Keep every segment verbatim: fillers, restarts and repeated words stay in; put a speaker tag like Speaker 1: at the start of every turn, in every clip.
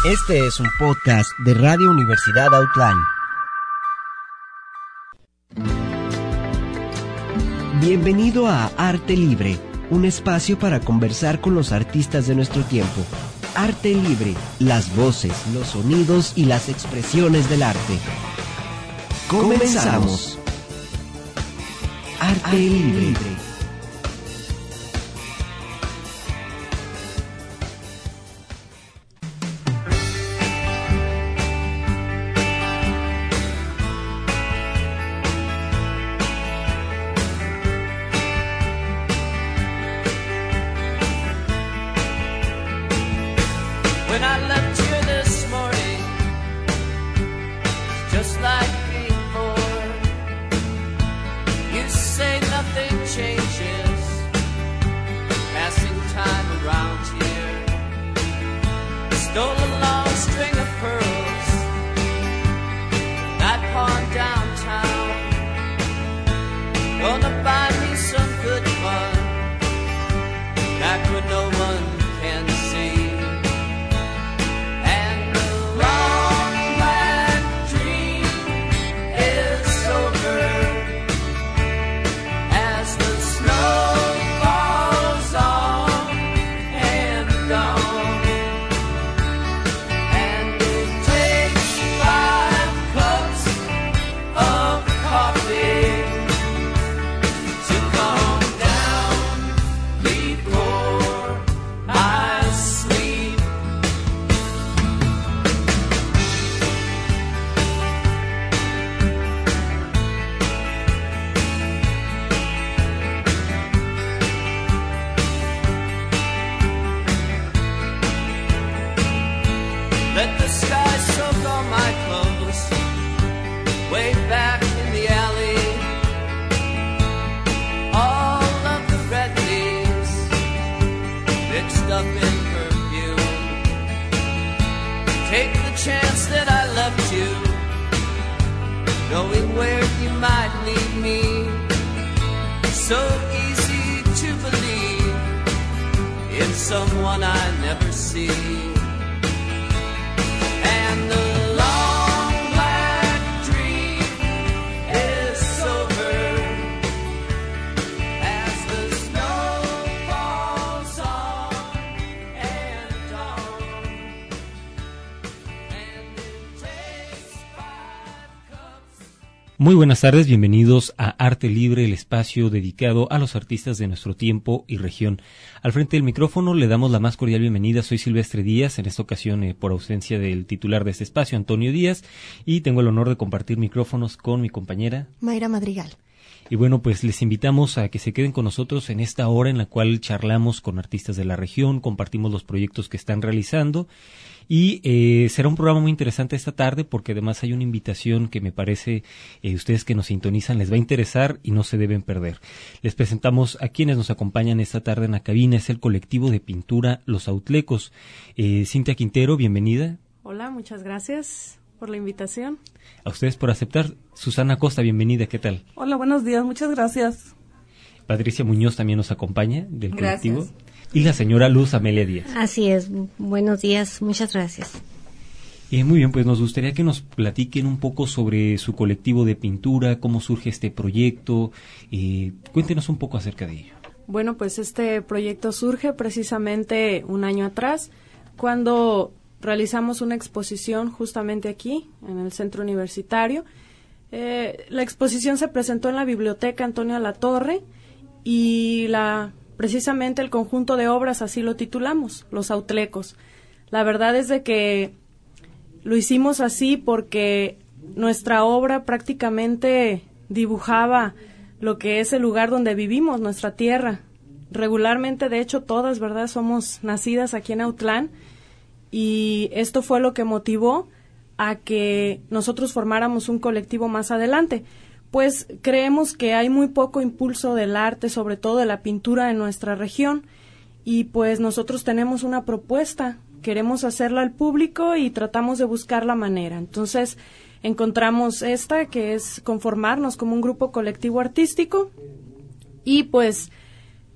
Speaker 1: Este es un podcast de Radio Universidad Autlán. Bienvenido a Arte Libre, un espacio para conversar con los artistas de nuestro tiempo. Arte Libre, las voces, los sonidos y las expresiones del arte. Comenzamos. Arte, Arte Libre. Libre.
Speaker 2: Muy buenas tardes, bienvenidos a Arte Libre, el espacio dedicado a los artistas de nuestro tiempo y región. Al frente del micrófono le damos la más cordial bienvenida, soy Silvestre Díaz, en esta ocasión eh, por ausencia del titular de este espacio, Antonio Díaz, y tengo el honor de compartir micrófonos con mi compañera
Speaker 3: Mayra Madrigal.
Speaker 2: Y bueno, pues les invitamos a que se queden con nosotros en esta hora en la cual charlamos con artistas de la región, compartimos los proyectos que están realizando. Y eh, será un programa muy interesante esta tarde porque además hay una invitación que me parece eh, ustedes que nos sintonizan les va a interesar y no se deben perder. Les presentamos a quienes nos acompañan esta tarde en la cabina, es el colectivo de pintura Los Autlecos. Eh, Cintia Quintero, bienvenida.
Speaker 4: Hola, muchas gracias por la invitación.
Speaker 2: A ustedes por aceptar. Susana Costa, bienvenida, ¿qué tal?
Speaker 5: Hola, buenos días, muchas gracias.
Speaker 2: Patricia Muñoz también nos acompaña del
Speaker 3: gracias.
Speaker 2: Colectivo. Y la señora Luz Amelia Díaz.
Speaker 6: Así es, buenos días, muchas gracias.
Speaker 2: Eh, muy bien, pues nos gustaría que nos platiquen un poco sobre su colectivo de pintura, cómo surge este proyecto, eh, cuéntenos un poco acerca de ello.
Speaker 4: Bueno, pues este proyecto surge precisamente un año atrás, cuando realizamos una exposición justamente aquí, en el centro universitario. Eh, la exposición se presentó en la biblioteca Antonio Latorre y la... precisamente el conjunto de obras así lo titulamos, Los Autlecos. La verdad es de que lo hicimos así porque nuestra obra prácticamente dibujaba lo que es el lugar donde vivimos, nuestra tierra. Regularmente, de hecho, todas, ¿verdad?, somos nacidas aquí en Autlán y esto fue lo que motivó a que nosotros formáramos un colectivo más adelante. Pues creemos que hay muy poco impulso del arte, sobre todo de la pintura en nuestra región, y pues nosotros tenemos una propuesta, queremos hacerla al público y tratamos de buscar la manera. Entonces encontramos esta, que es conformarnos como un grupo colectivo artístico, y pues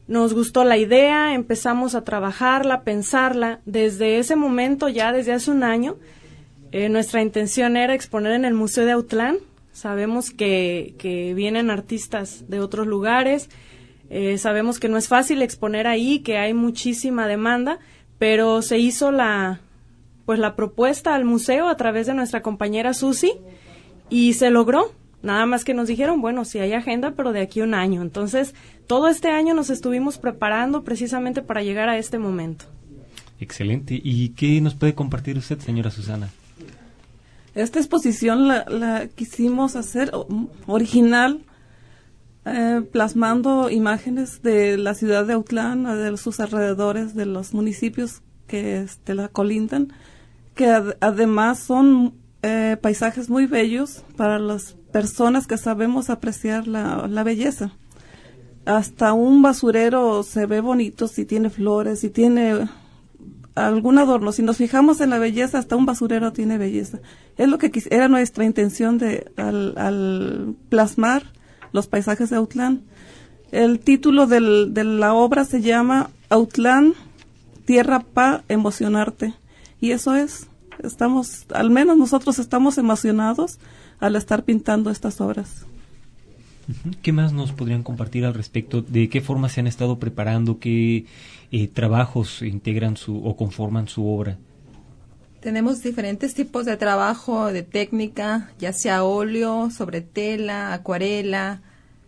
Speaker 4: nos gustó la idea, empezamos a trabajarla, pensarla. Desde ese momento, ya desde hace un año, eh, nuestra intención era exponer en el Museo de Autlán. Sabemos que, que vienen artistas de otros lugares, eh, sabemos que no es fácil exponer ahí, que hay muchísima demanda, pero se hizo la, pues la propuesta al museo a través de nuestra compañera Susi y se logró. Nada más que nos dijeron, bueno, sí hay agenda, pero de aquí a un año. Entonces, todo este año nos estuvimos preparando precisamente para llegar a este momento.
Speaker 2: Excelente. ¿Y qué nos puede compartir usted, señora Susana?
Speaker 5: Esta exposición la, la quisimos hacer original, eh, plasmando imágenes de la ciudad de Autlán, de sus alrededores, de los municipios que este, la colindan, que ad, además son eh, paisajes muy bellos para las personas que sabemos apreciar la, la belleza. Hasta un basurero se ve bonito si tiene flores, si tiene algún adorno. Si nos fijamos en la belleza, hasta un basurero tiene belleza. Es lo que quis- era nuestra intención de al, al plasmar los paisajes de Autlán. El título del, de la obra se llama Autlán, tierra pa' emocionarte. Y eso es, estamos, al menos nosotros estamos emocionados al estar pintando estas obras.
Speaker 2: ¿Qué más nos podrían compartir al respecto? ¿De qué forma se han estado preparando? ¿Qué eh, trabajos integran su o conforman su obra?
Speaker 3: Tenemos diferentes tipos de trabajo, de técnica, ya sea óleo, sobre tela, acuarela,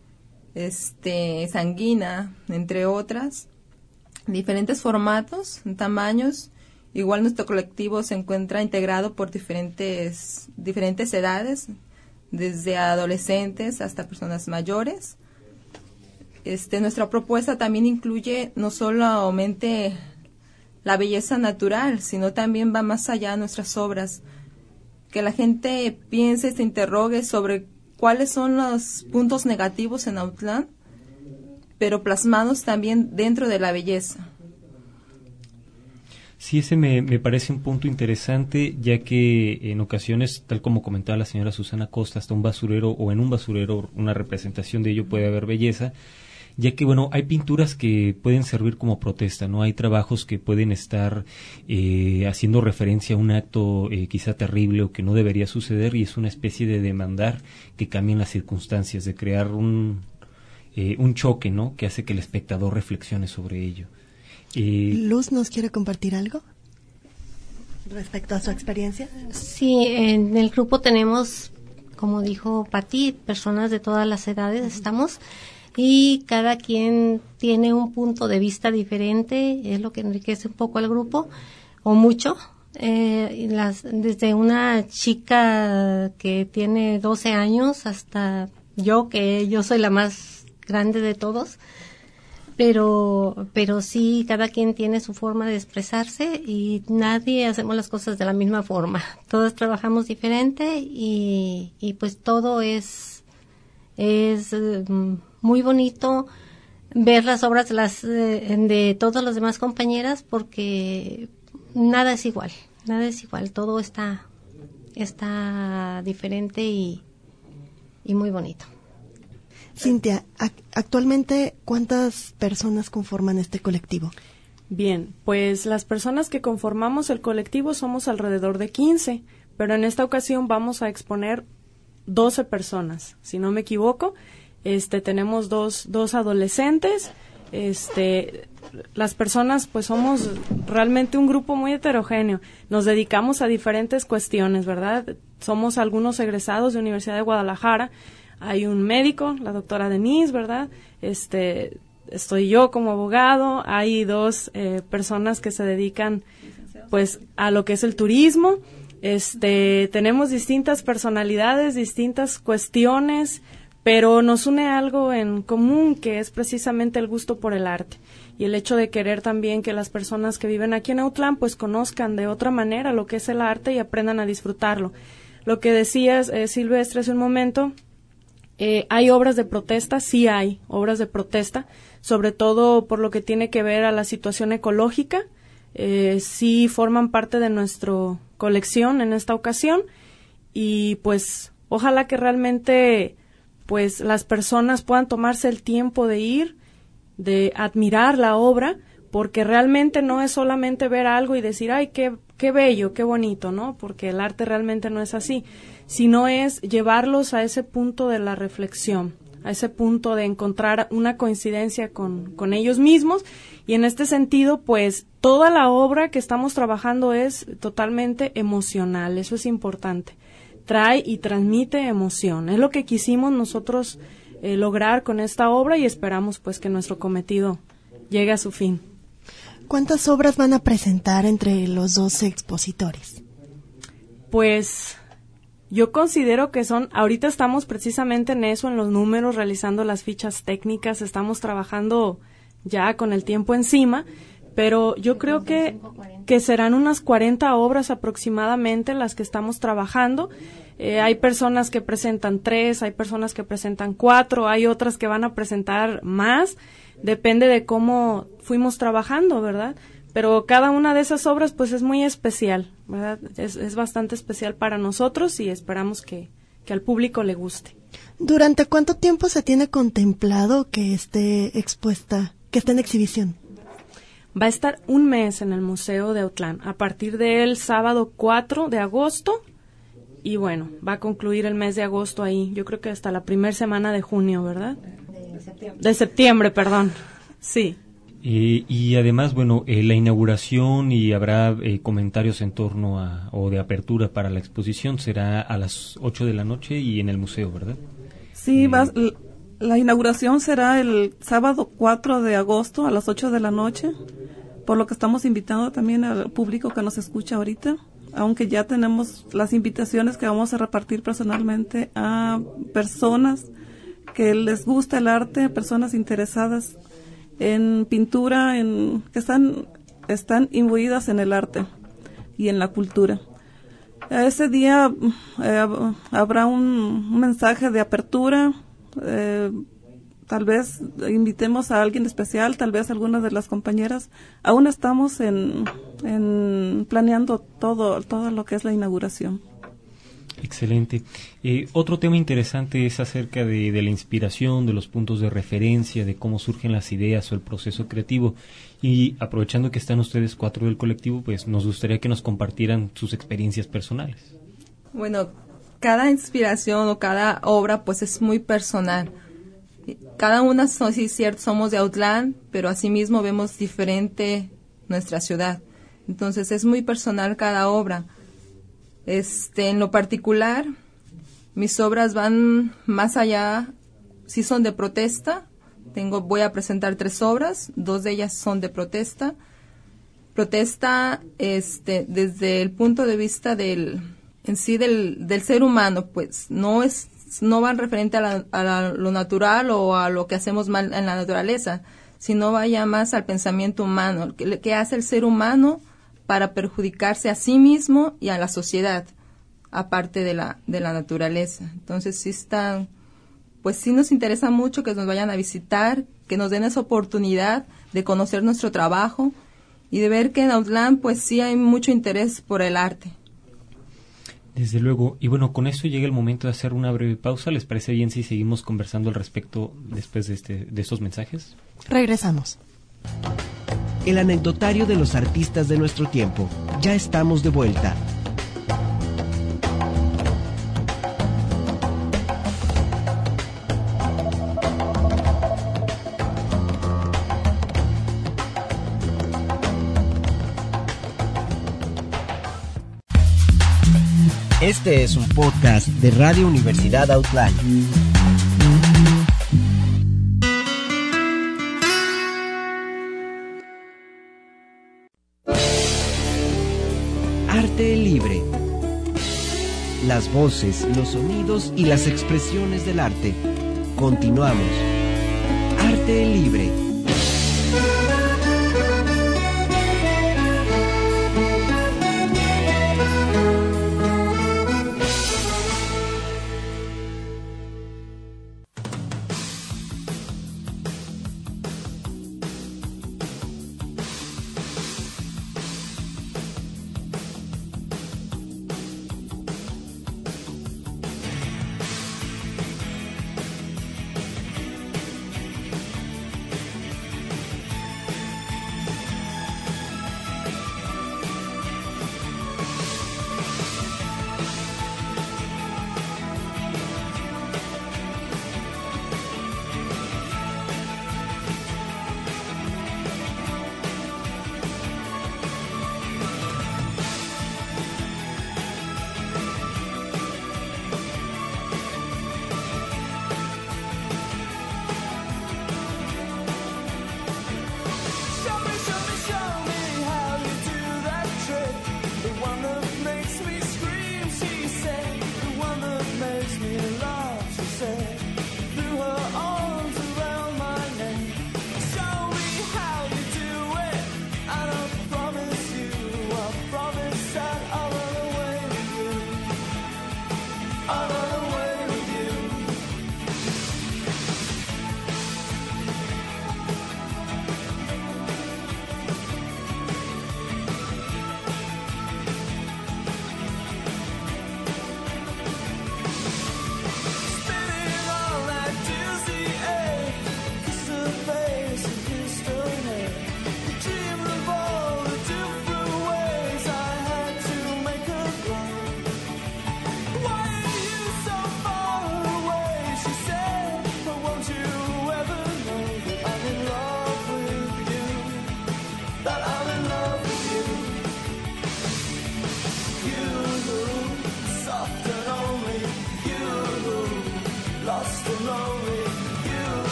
Speaker 3: este, sanguina, entre otras. Diferentes formatos, tamaños. Igual nuestro colectivo se encuentra integrado por diferentes, diferentes edades, desde adolescentes hasta personas mayores. Este, nuestra propuesta también incluye no solamente la belleza natural, sino también va más allá de nuestras obras. Que la gente piense y se interrogue sobre cuáles son los puntos negativos en Autlán, pero plasmados también dentro de la belleza.
Speaker 2: Sí, ese me, me parece un punto interesante, ya que en ocasiones, tal como comentaba la señora Susana Costa, hasta un basurero o en un basurero una representación de ello puede haber belleza, ya que, bueno, hay pinturas que pueden servir como protesta, ¿no? Hay trabajos que pueden estar eh, haciendo referencia a un acto eh, quizá terrible o que no debería suceder, y es una especie de demandar que cambien las circunstancias, de crear un, eh, un choque, ¿no? Que hace que el espectador reflexione sobre ello. Eh,
Speaker 7: Luz, ¿nos quiere compartir algo respecto a su experiencia?
Speaker 6: Sí, en el grupo tenemos, como dijo Pati, personas de todas las edades estamos, y cada quien tiene un punto de vista diferente, es lo que enriquece un poco al grupo, o mucho. Eh, las, desde una chica que tiene doce años hasta yo, que yo soy la más grande de todos, pero pero sí, cada quien tiene su forma de expresarse y nadie hacemos las cosas de la misma forma. Todos trabajamos diferente y, y pues todo es es um, muy bonito ver las obras de, las, eh, de todas las demás compañeras, porque nada es igual, nada es igual, todo está está diferente y, y muy bonito.
Speaker 7: Cintia, actualmente, ¿cuántas personas conforman este colectivo?
Speaker 4: Bien, pues las personas que conformamos el colectivo somos alrededor de quince, pero en esta ocasión vamos a exponer doce personas, si no me equivoco. Este, tenemos dos, dos adolescentes. Este, las personas, pues somos realmente un grupo muy heterogéneo. Nos dedicamos a diferentes cuestiones, ¿verdad? Somos algunos egresados de Universidad de Guadalajara. Hay un médico, la doctora Denise, ¿verdad? Este, estoy yo como abogado. Hay dos eh, personas que se dedican, pues, a lo que es el turismo. Este, tenemos distintas personalidades, distintas cuestiones, pero nos une algo en común, que es precisamente el gusto por el arte y el hecho de querer también que las personas que viven aquí en Autlán, pues, conozcan de otra manera lo que es el arte y aprendan a disfrutarlo. Lo que decías, eh, Silvestre, hace un momento. Eh, ¿Hay obras de protesta? Sí hay obras de protesta, sobre todo por lo que tiene que ver a la situación ecológica. Eh, sí forman parte de nuestra colección en esta ocasión y pues ojalá que realmente pues las personas puedan tomarse el tiempo de ir de admirar la obra, porque realmente no es solamente ver algo y decir, ay, qué, qué bello, qué bonito, ¿no? Porque el arte realmente no es así, sino es llevarlos a ese punto de la reflexión, a ese punto de encontrar una coincidencia con, con ellos mismos, y en este sentido, pues, toda la obra que estamos trabajando es totalmente emocional, eso es importante, trae y transmite emoción, es lo que quisimos nosotros eh, lograr con esta obra, y esperamos, pues, que nuestro cometido llegue a su fin.
Speaker 7: ¿Cuántas obras van a presentar entre los dos expositores?
Speaker 4: Pues yo considero que son, ahorita estamos precisamente en eso, en los números, realizando las fichas técnicas, estamos trabajando ya con el tiempo encima, pero yo creo que, que serán unas cuarenta obras aproximadamente las que estamos trabajando. Eh, hay personas que presentan tres, hay personas que presentan cuatro, hay otras que van a presentar más, depende de cómo fuimos trabajando, ¿verdad? Pero cada una de esas obras pues es muy especial, ¿verdad? Es, es bastante especial para nosotros y esperamos que, que al público le guste.
Speaker 7: ¿Durante cuánto tiempo se tiene contemplado que esté expuesta, que esté en exhibición?
Speaker 4: Va a estar un mes en el Museo de Autlán, a partir del sábado cuatro de agosto, y bueno, va a concluir el mes de agosto ahí, yo creo que hasta la primera semana de junio, ¿verdad? De septiembre. De septiembre, perdón, sí.
Speaker 2: Eh, y además, bueno, eh, la inauguración y habrá eh, comentarios en torno a, o de apertura para la exposición será a las ocho de la noche y en el museo, ¿verdad?
Speaker 5: Sí,
Speaker 2: eh,
Speaker 5: va, la inauguración será el sábado cuatro de agosto a las ocho de la noche, por lo que estamos invitando también al público que nos escucha ahorita, aunque ya tenemos las invitaciones que vamos a repartir personalmente a personas que les gusta el arte, personas interesadas en pintura, en que están están imbuidas en el arte y en la cultura. Ese día eh, habrá un, un mensaje de apertura, eh, tal vez invitemos a alguien especial, tal vez algunas de las compañeras. Aún estamos en, en planeando todo todo lo que es la inauguración.
Speaker 2: Excelente. Eh, otro tema interesante es acerca de, de la inspiración, de los puntos de referencia, de cómo surgen las ideas o el proceso creativo. Y aprovechando que están ustedes cuatro del colectivo, pues nos gustaría que nos compartieran sus experiencias personales.
Speaker 3: Bueno, cada inspiración o cada obra pues es muy personal. Cada una, so, sí es cierto, somos de Autlán, pero asimismo vemos diferente nuestra ciudad. Entonces es muy personal cada obra. Este, en lo particular, mis obras van más allá, sí son de protesta. Tengo, voy a presentar tres obras, dos de ellas son de protesta. Protesta, este, desde el punto de vista del, en sí del, del ser humano, pues no es, no van referente a, la, a la, lo natural o a lo que hacemos mal en la naturaleza, sino vaya más al pensamiento humano, que, que hace el ser humano para perjudicarse a sí mismo y a la sociedad, aparte de la de la naturaleza. Entonces sí están, pues sí nos interesa mucho que nos vayan a visitar, que nos den esa oportunidad de conocer nuestro trabajo y de ver que en Autlán pues sí hay mucho interés por el arte.
Speaker 2: Desde luego. Y bueno, con esto llega el momento de hacer una breve pausa. ¿Les parece bien si seguimos conversando al respecto después de este de estos mensajes?
Speaker 7: Regresamos.
Speaker 1: El anecdotario de los artistas de nuestro tiempo. Ya estamos de vuelta. Este es un podcast de Radio Universidad Autlán. Arte libre. Las voces, los sonidos y las expresiones del arte. Continuamos. Arte libre.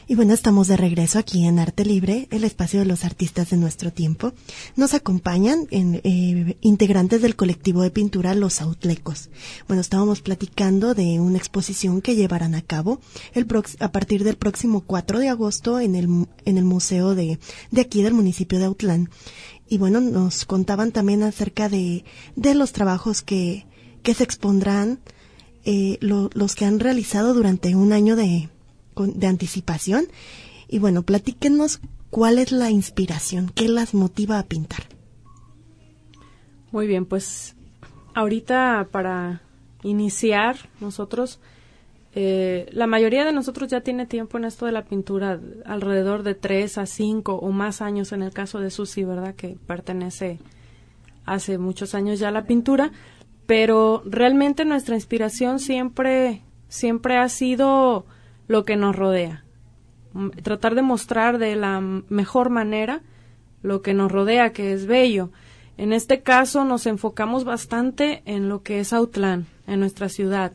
Speaker 7: Y bueno, estamos de regreso aquí en Arte Libre, el espacio de los artistas de nuestro tiempo. Nos acompañan en, eh, integrantes del colectivo de pintura Los Autlecos. Bueno, estábamos platicando de una exposición que llevarán a cabo el prox- a partir del próximo cuatro de agosto en el, en el museo de, de aquí del municipio de Autlán. Y bueno, nos contaban también acerca de, de los trabajos que, que se expondrán, eh, lo, los que han realizado durante un año de de anticipación. Y bueno, platíquenos cuál es la inspiración, qué las motiva a pintar.
Speaker 4: Muy bien, pues ahorita para iniciar nosotros, eh, la mayoría de nosotros ya tiene tiempo en esto de la pintura, alrededor de tres a cinco o más años en el caso de Susi, ¿verdad? Que pertenece hace muchos años ya a la pintura, pero realmente nuestra inspiración siempre, siempre ha sido lo que nos rodea, tratar de mostrar de la mejor manera lo que nos rodea, que es bello. En este caso nos enfocamos bastante en lo que es Autlán, en nuestra ciudad.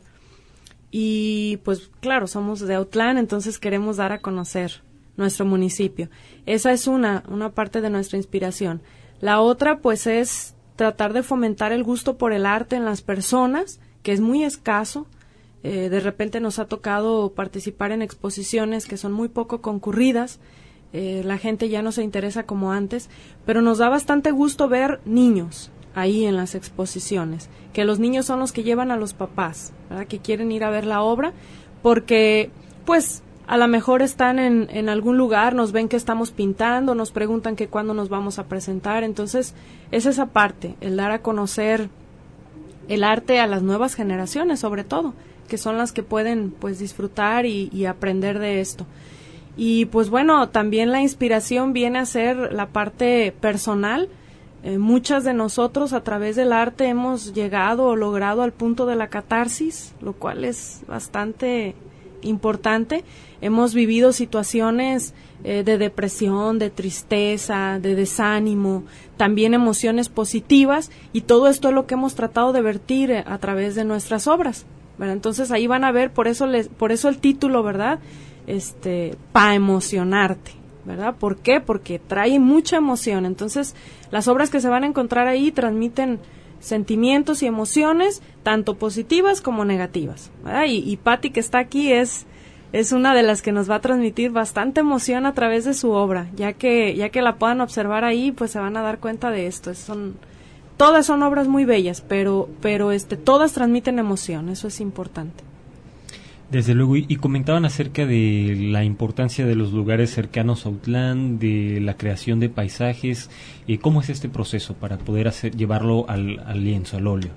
Speaker 4: Y pues claro, somos de Autlán, entonces queremos dar a conocer nuestro municipio. Esa es una, una parte de nuestra inspiración. La otra pues es tratar de fomentar el gusto por el arte en las personas, que es muy escaso. Eh, de repente nos ha tocado participar en exposiciones que son muy poco concurridas, eh, la gente ya no se interesa como antes, pero nos da bastante gusto ver niños ahí en las exposiciones, que los niños son los que llevan a los papás, ¿verdad? Que quieren ir a ver la obra, porque pues a lo mejor están en, en algún lugar, nos ven que estamos pintando, nos preguntan que cuándo nos vamos a presentar, entonces es esa parte, el dar a conocer el arte a las nuevas generaciones sobre todo, que son las que pueden pues disfrutar y, y aprender de esto. Y pues bueno, también la inspiración viene a ser la parte personal. Eh, muchas de nosotros a través del arte hemos llegado o logrado al punto de la catarsis, lo cual es bastante importante. Hemos vivido situaciones eh, de depresión, de tristeza, de desánimo, también emociones positivas, y todo esto es lo que hemos tratado de vertir eh, a través de nuestras obras, ¿verdad? Entonces ahí van a ver, por eso les, por eso el título, ¿verdad? Este, pa emocionarte, ¿verdad? ¿Por qué? Porque trae mucha emoción. Entonces, las obras que se van a encontrar ahí transmiten sentimientos y emociones, tanto positivas como negativas, ¿verdad? Y, y Patti, que está aquí, es es una de las que nos va a transmitir bastante emoción a través de su obra, ya que ya que la puedan observar ahí, pues se van a dar cuenta de esto. Son Todas son obras muy bellas, pero pero este todas transmiten emoción, eso es importante.
Speaker 2: Desde luego, y, y comentaban acerca de la importancia de los lugares cercanos a Autlán, de la creación de paisajes. Eh, ¿Cómo es este proceso para poder hacer llevarlo al, al lienzo, al óleo?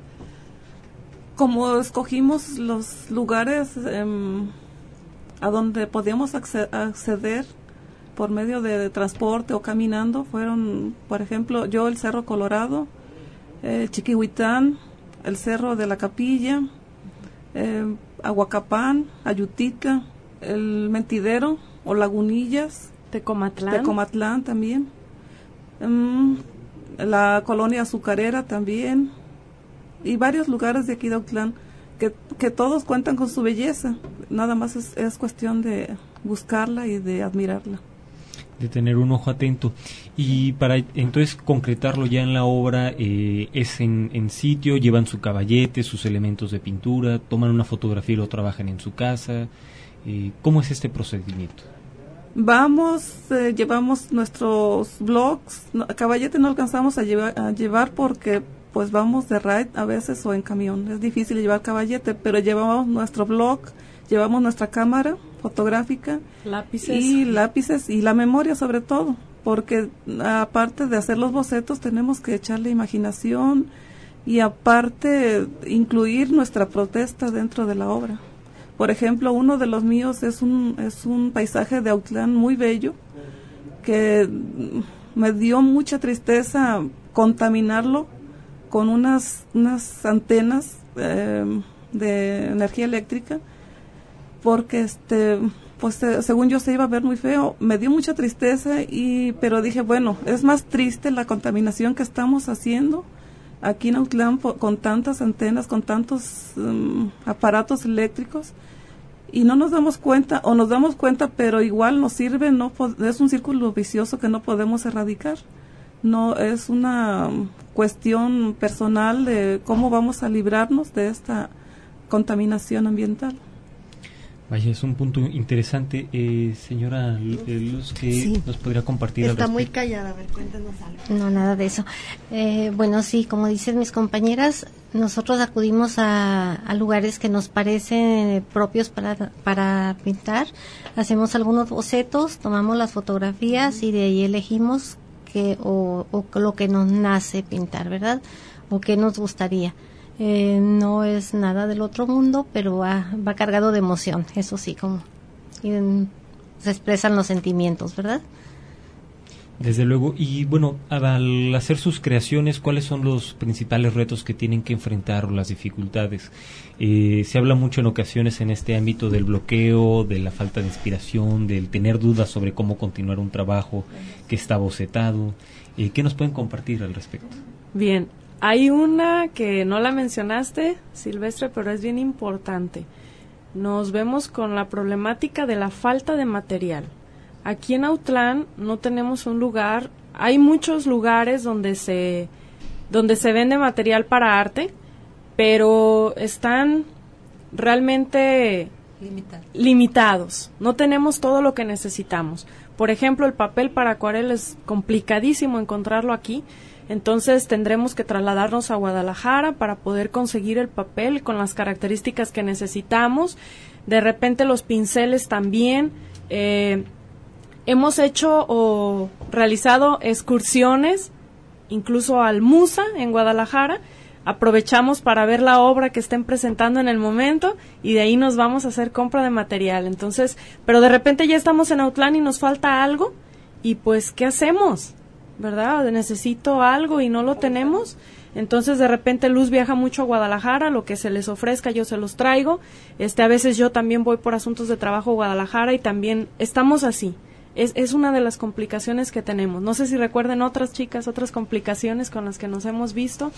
Speaker 5: Como escogimos los lugares eh, a donde podíamos acce- acceder por medio de, de transporte o caminando, fueron, por ejemplo, yo el Cerro Colorado, eh, Chiquihuitán, el Cerro de la Capilla, eh, Aguacapán, Ayutica, el Mentidero o Lagunillas,
Speaker 4: Tecomatlán,
Speaker 5: Tecomatlán también, um, la colonia azucarera también, y varios lugares de aquí de Autlán que, que todos cuentan con su belleza, nada más es, es cuestión de buscarla y de admirarla.
Speaker 2: De tener un ojo atento. Y para entonces concretarlo ya en la obra, eh, es en, en sitio, llevan su caballete, sus elementos de pintura, toman una fotografía y lo trabajan en su casa. Eh, ¿Cómo es este procedimiento?
Speaker 5: Vamos, eh, llevamos nuestros blogs, no, caballete no alcanzamos a llevar, a llevar porque pues vamos de ride a veces o en camión, es difícil llevar caballete, pero llevamos nuestro blog, llevamos nuestra cámara fotográfica,
Speaker 4: lápices
Speaker 5: y lápices y la memoria sobre todo, porque aparte de hacer los bocetos tenemos que echarle imaginación y aparte incluir nuestra protesta dentro de la obra. Por ejemplo, uno de los míos es un es un paisaje de Autlán muy bello que me dio mucha tristeza contaminarlo con unas unas antenas eh, de energía eléctrica, porque este pues eh, según yo se iba a ver muy feo. Me dio mucha tristeza, y pero dije, bueno, es más triste la contaminación que estamos haciendo aquí en Autlán po- con tantas antenas, con tantos um, aparatos eléctricos, y no nos damos cuenta, o nos damos cuenta, pero igual nos sirve, no es un círculo vicioso que no podemos erradicar. No es una cuestión personal de cómo vamos a librarnos de esta contaminación ambiental.
Speaker 2: Vaya, es un punto interesante. Eh, señora Luz, ¿qué sí. nos podría compartir?
Speaker 7: Está
Speaker 2: al
Speaker 7: muy callada, a ver, cuéntanos algo.
Speaker 6: No, nada de eso. Eh, bueno, sí, como dicen mis compañeras, nosotros acudimos a, a lugares que nos parecen propios para, para pintar. Hacemos algunos bocetos, tomamos las fotografías y de ahí elegimos que, o, o lo que nos nace pintar, ¿verdad? O qué nos gustaría. Eh, no es nada del otro mundo, pero va, va cargado de emoción, eso sí, como y, um, se expresan los sentimientos, ¿verdad?
Speaker 2: Desde luego. Y bueno, al hacer sus creaciones, ¿cuáles son los principales retos que tienen que enfrentar o las dificultades? Eh, se habla mucho en ocasiones en este ámbito del bloqueo, de la falta de inspiración, del tener dudas sobre cómo continuar un trabajo que está bocetado. Eh, ¿Qué nos pueden compartir al respecto?
Speaker 4: Bien. Hay una que no la mencionaste, Silvestre, pero es bien importante. Nos vemos con la problemática de la falta de material. Aquí en Autlán no tenemos un lugar, hay muchos lugares donde se, donde se vende material para arte, pero están realmente
Speaker 3: Limitado.
Speaker 4: limitados. No tenemos todo lo que necesitamos. Por ejemplo, el papel para acuarela es complicadísimo encontrarlo aquí. Entonces tendremos que trasladarnos a Guadalajara para poder conseguir el papel con las características que necesitamos. De repente los pinceles también. Eh, hemos hecho o realizado excursiones, incluso al Musa en Guadalajara. Aprovechamos para ver la obra que estén presentando en el momento y de ahí nos vamos a hacer compra de material. Entonces, pero de repente ya estamos en Autlán y nos falta algo y pues, ¿qué hacemos? ¿Verdad? Necesito algo y no lo tenemos. Entonces de repente Luz viaja mucho a Guadalajara, lo que se les ofrezca yo se los traigo. Este, a veces yo también voy por asuntos de trabajo a Guadalajara y también estamos así. Es, es una de las complicaciones que tenemos. No sé si recuerden otras chicas, otras complicaciones con las que nos hemos visto.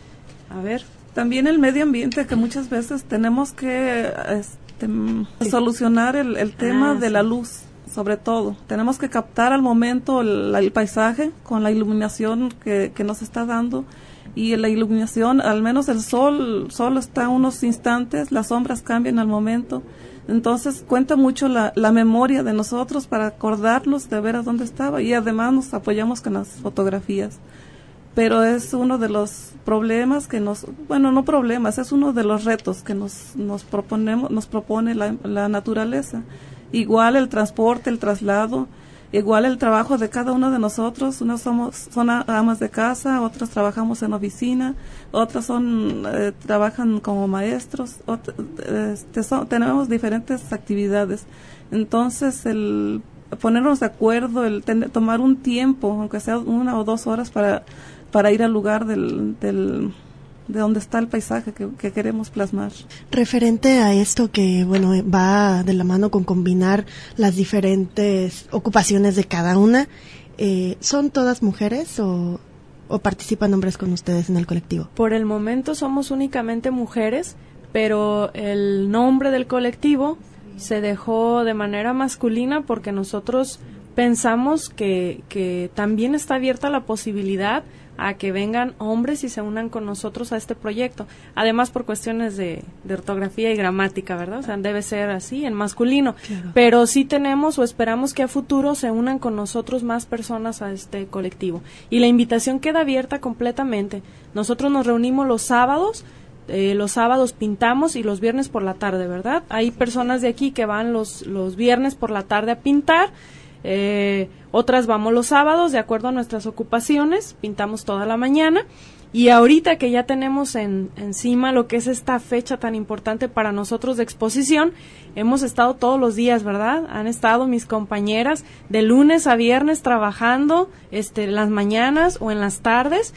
Speaker 4: A ver.
Speaker 5: También el medio ambiente, que muchas veces tenemos que este, sí. solucionar el, el tema ah, de sí. la luz. Sobre todo, tenemos que captar al momento el, el paisaje con la iluminación que, que nos está dando, y la iluminación, al menos el sol solo está unos instantes, las sombras cambian al momento, entonces cuenta mucho la, la memoria de nosotros para acordarnos de ver a dónde estaba, y además nos apoyamos con las fotografías. Pero es uno de los problemas que nos, bueno, no problemas, es uno de los retos que nos, nos proponemos, nos propone la, la naturaleza. Igual el transporte, el traslado, igual el trabajo de cada uno de nosotros. Unos somos son amas de casa, otros trabajamos en oficina, otros son eh, trabajan como maestros, otros, este, son, tenemos diferentes actividades. Entonces, el ponernos de acuerdo, el ten, tomar un tiempo, aunque sea una o dos horas para para ir al lugar del, del de dónde está el paisaje que, que queremos plasmar.
Speaker 7: Referente a esto que, bueno, va de la mano con combinar las diferentes ocupaciones de cada una, eh, ¿son todas mujeres o, o participan hombres con ustedes en el colectivo?
Speaker 4: Por el momento somos únicamente mujeres, pero el nombre del colectivo se dejó de manera masculina porque nosotros pensamos que, que también está abierta la posibilidad a que vengan hombres y se unan con nosotros a este proyecto. Además, por cuestiones de, de ortografía y gramática, ¿verdad? O sea, debe ser así, en masculino. Claro. Pero sí tenemos o esperamos que a futuro se unan con nosotros más personas a este colectivo. Y la invitación queda abierta completamente. Nosotros nos reunimos los sábados, eh, los sábados pintamos y los viernes por la tarde, ¿verdad? Hay personas de aquí que van los, los viernes por la tarde a pintar. Eh, otras vamos los sábados de acuerdo a nuestras ocupaciones, pintamos toda la mañana y ahorita que ya tenemos en, encima lo que es esta fecha tan importante para nosotros de exposición, hemos estado todos los días, ¿verdad? Han estado mis compañeras de lunes a viernes trabajando este, las mañanas o en las tardes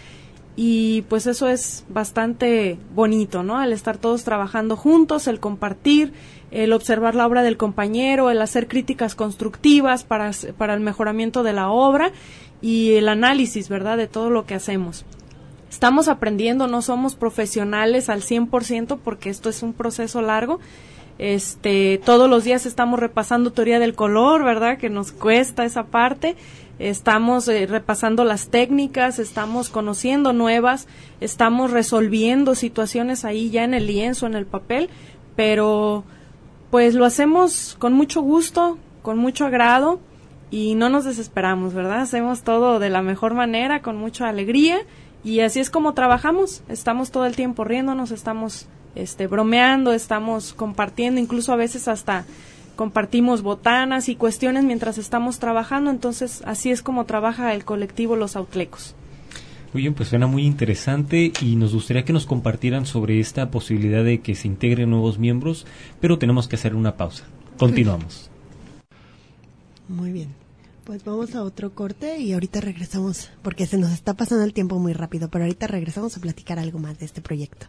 Speaker 4: y pues eso es bastante bonito, ¿no? El estar todos trabajando juntos, el compartir, el observar la obra del compañero, el hacer críticas constructivas para, para el mejoramiento de la obra y el análisis, ¿verdad?, de todo lo que hacemos. Estamos aprendiendo, no somos profesionales al cien por ciento porque esto es un proceso largo. Este, todos los días estamos repasando teoría del color, ¿verdad? Que nos cuesta esa parte. Estamos eh, repasando las técnicas, estamos conociendo nuevas, estamos resolviendo situaciones ahí ya en el lienzo, en el papel, pero pues lo hacemos con mucho gusto, con mucho agrado y no nos desesperamos, ¿verdad? Hacemos todo de la mejor manera, con mucha alegría y así es como trabajamos. Estamos todo el tiempo riéndonos, estamos este, bromeando, estamos compartiendo, incluso a veces hasta compartimos botanas y cuestiones mientras estamos trabajando, entonces así es como trabaja el colectivo Los Autlecos.
Speaker 2: Muy bien, pues suena muy interesante y nos gustaría que nos compartieran sobre esta posibilidad de que se integren nuevos miembros, pero tenemos que hacer una pausa. Continuamos.
Speaker 7: Muy bien, pues vamos a otro corte y ahorita regresamos, porque se nos está pasando el tiempo muy rápido, pero ahorita regresamos a platicar algo más de este proyecto.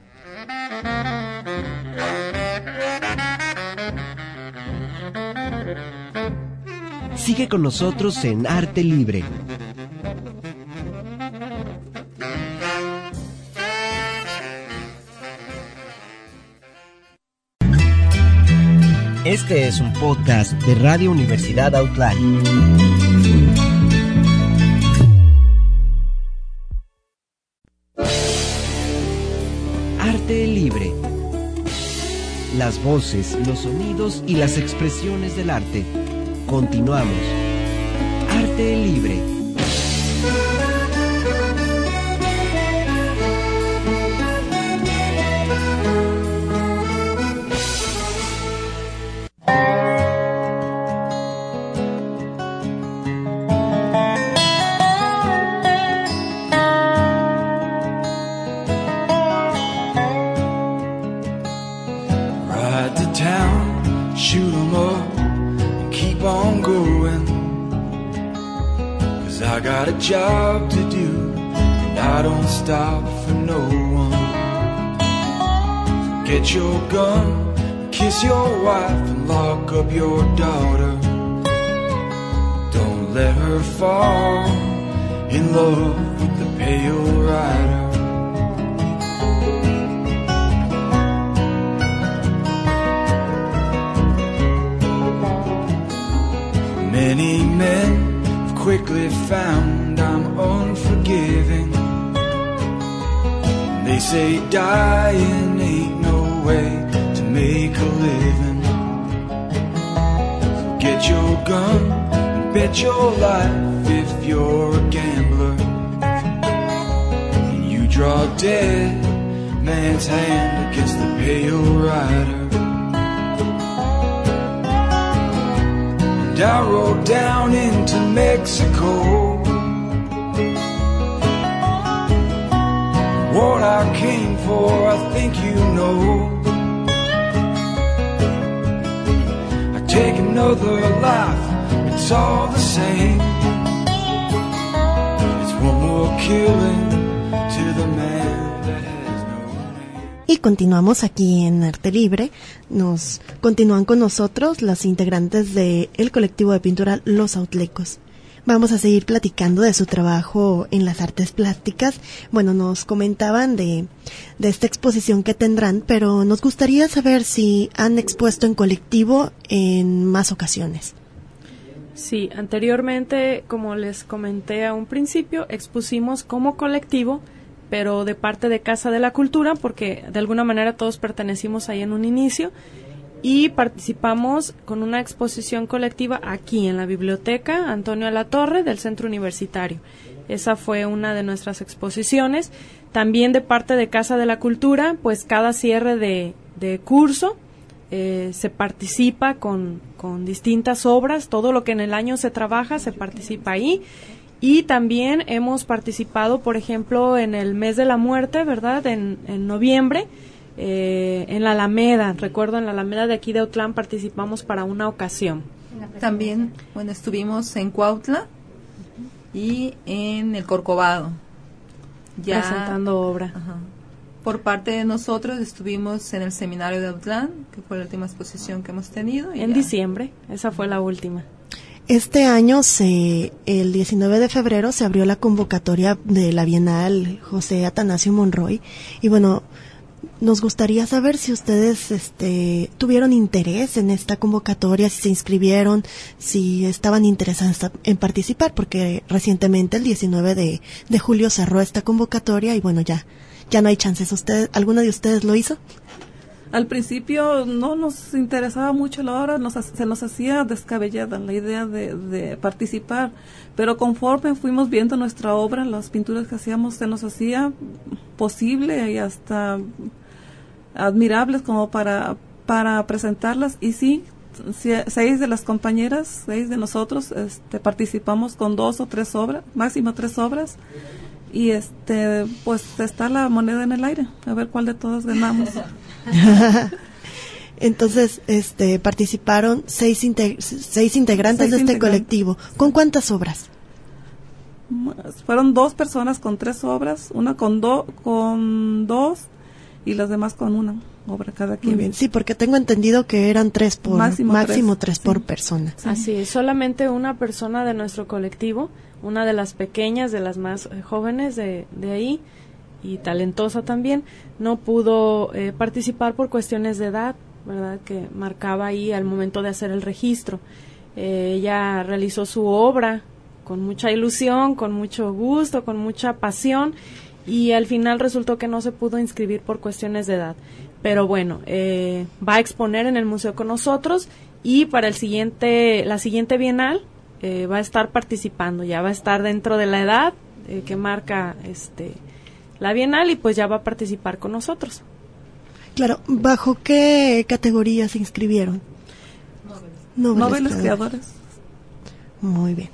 Speaker 1: Sigue con nosotros en Arte Libre. Este es un podcast de Radio Universidad Autlán. Arte Libre. Las voces, los sonidos y las expresiones del arte. Continuamos. Arte Libre.
Speaker 8: Job to do, and I don't stop for no one. So get your gun, kiss your wife, and lock up your daughter. Don't let her fall in love with the pale rider. Many men have quickly found I'm unforgiving. They say dying ain't no way to make a living. So get your gun and bet your life if you're a gambler. And you draw dead man's hand against the pale rider. And I rode down into Mexico. What I came for, I think you know. I take another life, it's all the same. It's one more killing to the man that has no name.
Speaker 7: Y continuamos aquí en Arte Libre. Nos continúan con nosotros las integrantes del colectivo de pintura Los Autlecos. Vamos a seguir platicando de su trabajo en las artes plásticas. Bueno, nos comentaban de, de esta exposición que tendrán, pero nos gustaría saber si han expuesto en colectivo en más ocasiones.
Speaker 4: Sí, anteriormente, como les comenté a un principio, expusimos como colectivo, pero de parte de Casa de la Cultura, porque de alguna manera todos pertenecimos ahí en un inicio. Y participamos con una exposición colectiva aquí en la Biblioteca Antonio de la Torre del Centro Universitario. Esa fue una de nuestras exposiciones. También de parte de Casa de la Cultura, pues cada cierre de, de curso eh, se participa con, con distintas obras. Todo lo que en el año se trabaja se participa ahí. Y también hemos participado, por ejemplo, en el mes de la muerte, ¿verdad? En, en noviembre. Eh, en la Alameda, recuerdo en la Alameda de aquí de Autlán participamos para una ocasión.
Speaker 3: También, bueno, estuvimos en Cuautla y en el Corcovado. Ya,
Speaker 4: presentando obra.
Speaker 3: Ajá. Por parte de nosotros estuvimos en el seminario de Autlán, que fue la última exposición que hemos tenido. Y
Speaker 4: en
Speaker 3: ya.
Speaker 4: diciembre, esa fue la última.
Speaker 7: Este año, se, el diecinueve de febrero, se abrió la convocatoria de la Bienal José Atanasio Monroy. Y bueno, nos gustaría saber si ustedes este, tuvieron interés en esta convocatoria, si se inscribieron, si estaban interesados en participar, porque recientemente, el diecinueve de, de julio, cerró esta convocatoria y bueno, ya, ya no hay chances. ¿Usted, ¿Alguno de ustedes lo hizo?
Speaker 5: Al principio no nos interesaba mucho la obra, nos, se nos hacía descabellada la idea de, de participar, pero conforme fuimos viendo nuestra obra, las pinturas que hacíamos, se nos hacía posible y hasta admirables como para, para presentarlas. Y sí, seis de las compañeras, seis de nosotros, este, participamos con dos o tres obras, máximo tres obras, y este, pues está la moneda en el aire, a ver cuál de todas ganamos.
Speaker 7: Entonces, este, participaron seis, integ- seis integrantes seis de este integrantes. colectivo. ¿Con cuántas obras?
Speaker 5: Fueron dos personas con tres obras, una con, do, con dos y las demás con una obra cada quien.
Speaker 7: Muy bien, sí, porque tengo entendido que eran tres por máximo, máximo tres, tres por sí. persona.
Speaker 4: Sí. Así es, solamente una persona de nuestro colectivo, una de las pequeñas, de las más eh, jóvenes de, de ahí, y talentosa también, no pudo eh, participar por cuestiones de edad, ¿verdad?, que marcaba ahí al momento de hacer el registro. Eh, ella realizó su obra con mucha ilusión, con mucho gusto, con mucha pasión, y al final resultó que no se pudo inscribir por cuestiones de edad. Pero bueno, eh, va a exponer en el museo con nosotros, y para el siguiente, la siguiente bienal eh, va a estar participando, ya va a estar dentro de la edad eh, que marca este la bienal, y pues ya va a participar con nosotros.
Speaker 7: Claro, ¿bajo qué categoría se inscribieron?
Speaker 5: Novelas creadoras.
Speaker 7: Muy bien.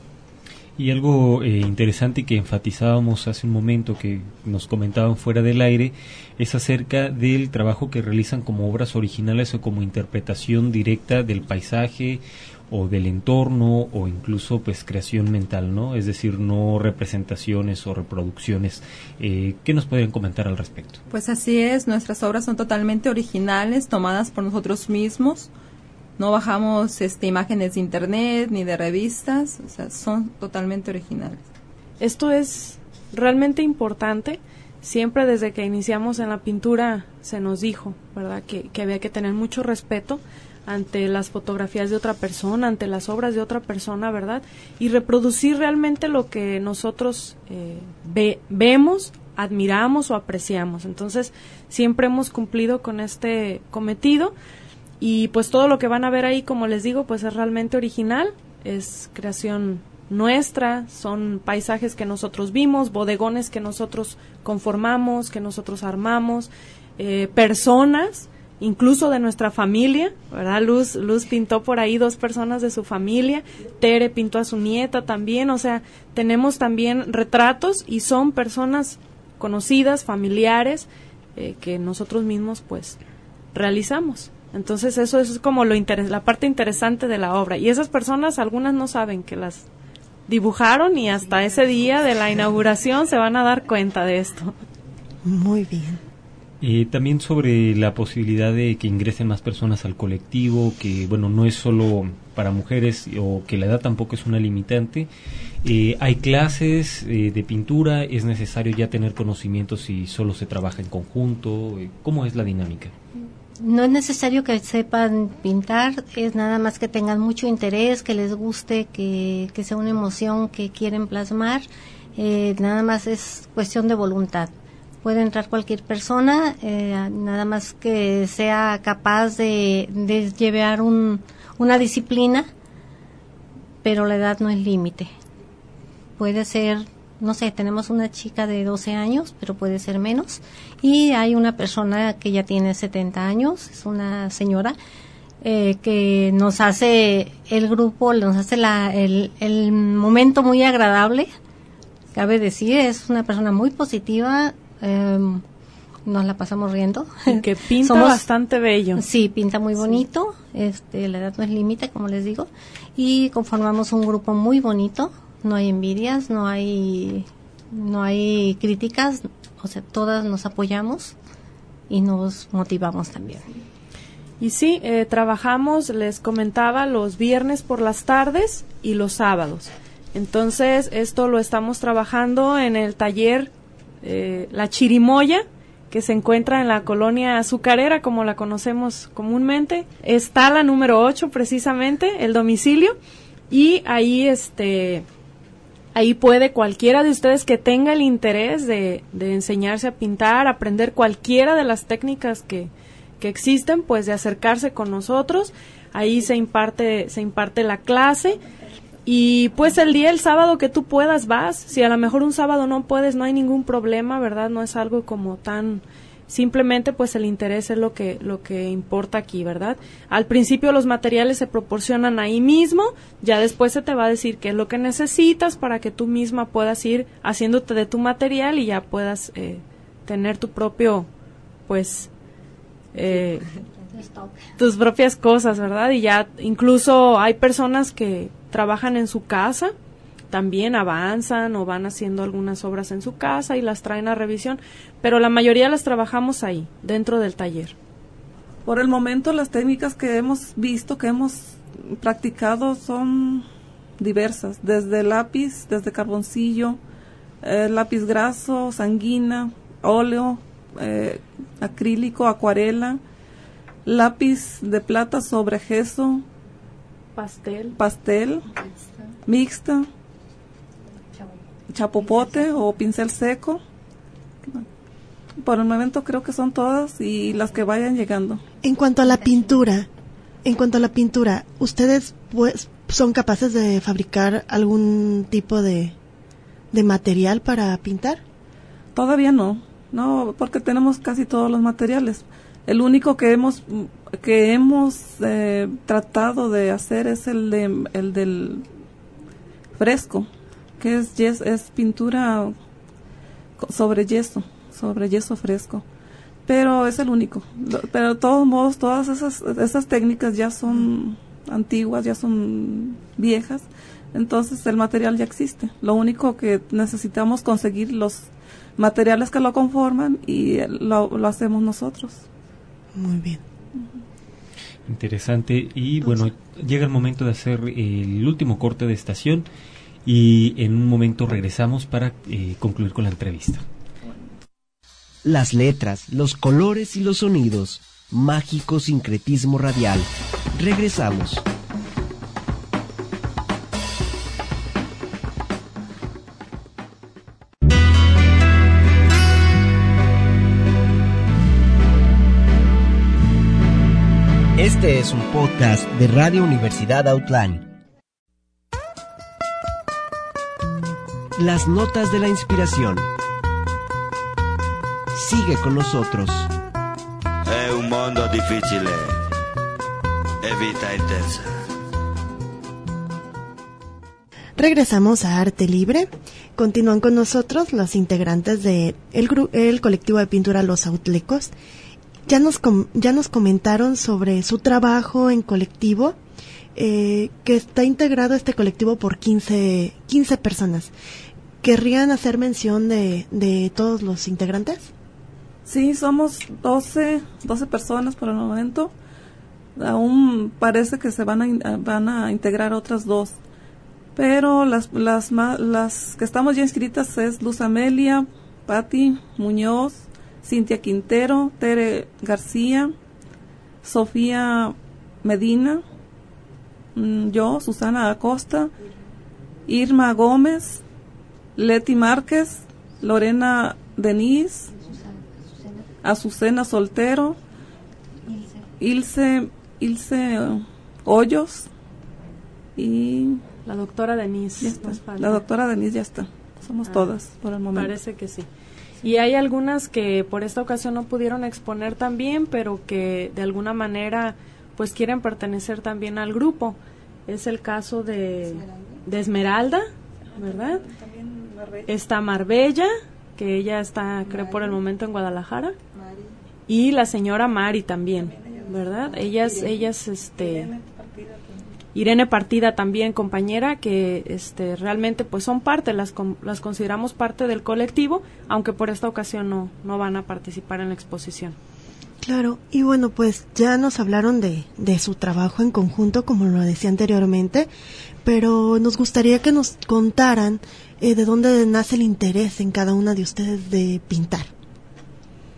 Speaker 2: Y algo eh, interesante que enfatizábamos hace un momento, que nos comentaban fuera del aire, es acerca del trabajo que realizan como obras originales o como interpretación directa del paisaje o del entorno, o incluso pues creación mental, ¿no? Es decir, no representaciones o reproducciones. Eh, ¿Qué nos podrían comentar al respecto?
Speaker 3: Pues así es, nuestras obras son totalmente originales, tomadas por nosotros mismos. No bajamos este, imágenes de internet ni de revistas, o sea, son totalmente originales.
Speaker 4: Esto es realmente importante. Siempre desde que iniciamos en la pintura se nos dijo, ¿verdad?, que, que había que tener mucho respeto ante las fotografías de otra persona, ante las obras de otra persona, ¿verdad? Y reproducir realmente lo que nosotros eh, ve, vemos, admiramos o apreciamos. Entonces, siempre hemos cumplido con este cometido, y pues todo lo que van a ver ahí, como les digo, pues es realmente original, es creación nuestra, son paisajes que nosotros vimos, bodegones que nosotros conformamos, que nosotros armamos, eh, personas, incluso de nuestra familia, ¿verdad? Luz, Luz pintó por ahí dos personas de su familia, Tere pintó a su nieta también, o sea, tenemos también retratos y son personas conocidas, familiares, eh, que nosotros mismos pues realizamos. Entonces eso, eso es como lo interes- la parte interesante de la obra, y esas personas, algunas no saben que las dibujaron, y hasta ese día de la inauguración se van a dar cuenta de esto.
Speaker 7: Muy bien.
Speaker 2: Eh, también sobre la posibilidad de que ingresen más personas al colectivo, que bueno, no es solo para mujeres, o que la edad tampoco es una limitante. Eh, hay clases eh, de pintura, es necesario ya tener conocimientos si solo se trabaja en conjunto. Eh, ¿Cómo es la dinámica?
Speaker 6: No es necesario que sepan pintar, es nada más que tengan mucho interés, que les guste, que, que sea una emoción que quieren plasmar. Eh, nada más es cuestión de voluntad. Puede entrar cualquier persona, eh, nada más que sea capaz de, de llevar un, una disciplina, pero la edad no es límite. Puede ser, no sé, tenemos una chica de doce años, pero puede ser menos, y hay una persona que ya tiene setenta años, es una señora, eh, que nos hace el grupo, nos hace la, el, el momento muy agradable. Cabe decir, es una persona muy positiva. Eh, nos la pasamos riendo.
Speaker 4: Y que pinta
Speaker 6: Somos,
Speaker 4: bastante bello.
Speaker 6: Sí, pinta muy bonito. Sí. Este, la edad no es límite, como les digo. Y conformamos un grupo muy bonito. No hay envidias, no hay, no hay críticas. O sea, todas nos apoyamos y nos motivamos también.
Speaker 4: Y sí, eh, trabajamos, les comentaba, los viernes por las tardes y los sábados. Entonces, esto lo estamos trabajando en el taller Eh, La Chirimoya, que se encuentra en la colonia azucarera, como la conocemos comúnmente. Está la número ocho, precisamente, el domicilio, y ahí este ahí puede cualquiera de ustedes que tenga el interés de, de enseñarse a pintar, aprender cualquiera de las técnicas que, que existen, pues de acercarse con nosotros. Ahí se imparte se imparte la clase. Y pues el día, el sábado que tú puedas, vas. Si a lo mejor un sábado no puedes, no hay ningún problema, ¿verdad? No es algo como tan... Simplemente pues el interés es lo que, lo que importa aquí, ¿verdad? Al principio los materiales se proporcionan ahí mismo, ya después se te va a decir qué es lo que necesitas para que tú misma puedas ir haciéndote de tu material y ya puedas eh, tener tu propio, pues... Eh, tus propias cosas, ¿verdad? Y ya incluso hay personas que trabajan en su casa, también avanzan o van haciendo algunas obras en su casa y las traen a revisión, pero la mayoría las trabajamos ahí, dentro del taller.
Speaker 5: Por el momento las técnicas que hemos visto, que hemos practicado son diversas, desde lápiz, desde carboncillo, eh, lápiz graso, sanguina, óleo, eh, acrílico, acuarela, lápiz de plata sobre gesso,
Speaker 4: pastel,
Speaker 5: pastel, mixta, chapopote o pincel seco. Por el momento creo que son todas y las que vayan llegando.
Speaker 7: En cuanto a la pintura, en cuanto a la pintura, ¿ustedes pues son capaces de fabricar algún tipo de de material para pintar?
Speaker 5: Todavía no, no, porque tenemos casi todos los materiales. El único que hemos que hemos eh, tratado de hacer es el de el del fresco, que es yes, es pintura sobre yeso, sobre yeso fresco. Pero es el único. Pero de todos modos, todas esas esas técnicas ya son antiguas, ya son viejas. Entonces el material ya existe. Lo único que necesitamos conseguir los materiales que lo conforman y lo, lo hacemos nosotros.
Speaker 7: Muy bien.
Speaker 2: Interesante. Y bueno, llega el momento de hacer el último corte de estación y en un momento regresamos para eh, concluir con la entrevista.
Speaker 1: Las letras, los colores y los sonidos. Mágico sincretismo radial. Regresamos. Este es un podcast de Radio Universidad Autlán. Las notas de la inspiración. Sigue con nosotros.
Speaker 9: Es un mundo difícil. Es vida intensa.
Speaker 7: Regresamos a Arte Libre. Continúan con nosotros los integrantes de el, gru- el colectivo de pintura Los Autlecos. Ya nos com- ya nos comentaron sobre su trabajo en colectivo, eh, que está integrado este colectivo por quince, quince personas. ¿Querrían hacer mención de, de todos los integrantes?
Speaker 5: Sí, somos doce, doce personas por el momento. Aún parece que se van a, in- van a integrar otras dos. Pero las, las, ma- las que estamos ya inscritas es Luz Amelia, Patti Muñoz, Cintia Quintero, Tere García, Sofía Medina, yo, Susana Acosta, Irma Gómez, Leti Márquez, Lorena Denise, Azucena Soltero, Ilse, Ilse Hoyos y
Speaker 4: la doctora Denise.
Speaker 5: Ya está. La doctora Denise ya está. Somos ah, todas por el momento.
Speaker 4: Parece que sí. Y hay algunas que por esta ocasión no pudieron exponer también, pero que de alguna manera pues quieren pertenecer también al grupo. Es el caso de, de Esmeralda, ¿verdad? Está Marbella, que ella está, creo, por el momento en Guadalajara. Y la señora Mari también, ¿verdad? Ellas, ellas, este... Irene Partida también, compañera, que este realmente pues son parte, las las consideramos parte del colectivo, aunque por esta ocasión no no van a participar en la exposición.
Speaker 7: Claro, y bueno, pues ya nos hablaron de, de su trabajo en conjunto, como lo decía anteriormente, pero nos gustaría que nos contaran eh, de dónde nace el interés en cada una de ustedes de pintar.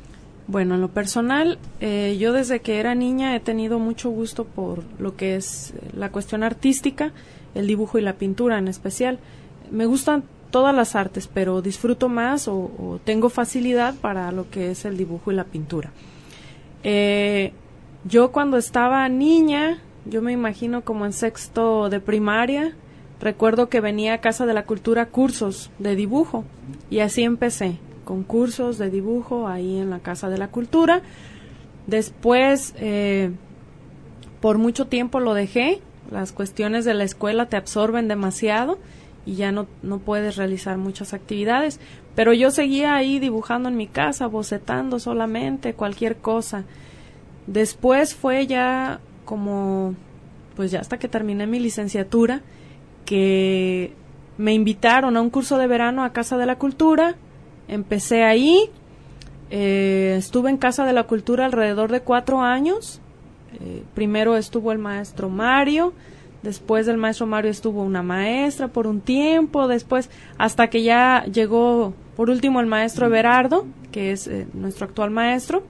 Speaker 4: Bueno, en lo personal, eh, yo desde que era niña he tenido mucho gusto por lo que es la cuestión artística, el dibujo y la pintura en especial. Me gustan todas las artes, pero disfruto más o, o tengo facilidad para lo que es el dibujo y la pintura. Eh, yo cuando estaba niña, yo me imagino como en sexto de primaria, recuerdo que venía a Casa de la Cultura cursos de dibujo y así empecé, con cursos de dibujo ahí en la Casa de la Cultura. Después, eh, por mucho tiempo lo dejé, las cuestiones de la escuela te absorben demasiado y ya no, no puedes realizar muchas actividades, pero yo seguía ahí dibujando en mi casa, bocetando solamente, cualquier cosa. Después fue ya como, pues ya hasta que terminé mi licenciatura, que me invitaron a un curso de verano a Casa de la Cultura, empecé ahí, eh, estuve en Casa de la Cultura alrededor de cuatro años, eh, primero estuvo el maestro Mario, después del maestro Mario estuvo una maestra por un tiempo, después hasta que ya llegó por último el maestro Everardo, que es eh, nuestro actual maestro,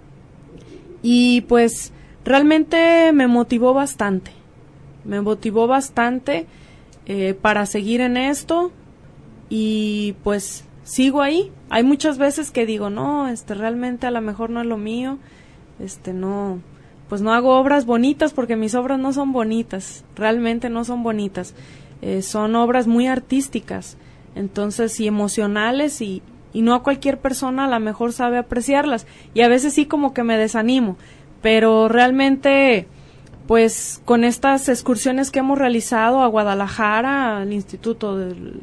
Speaker 4: y pues realmente me motivó bastante, me motivó bastante eh, para seguir en esto y pues sigo ahí. Hay muchas veces que digo, no, este realmente a lo mejor no es lo mío, este no, pues no hago obras bonitas porque mis obras no son bonitas, realmente no son bonitas, eh, son obras muy artísticas, entonces y emocionales y, y no a cualquier persona a lo mejor sabe apreciarlas y a veces sí como que me desanimo, pero realmente pues con estas excursiones que hemos realizado a Guadalajara, al Instituto del,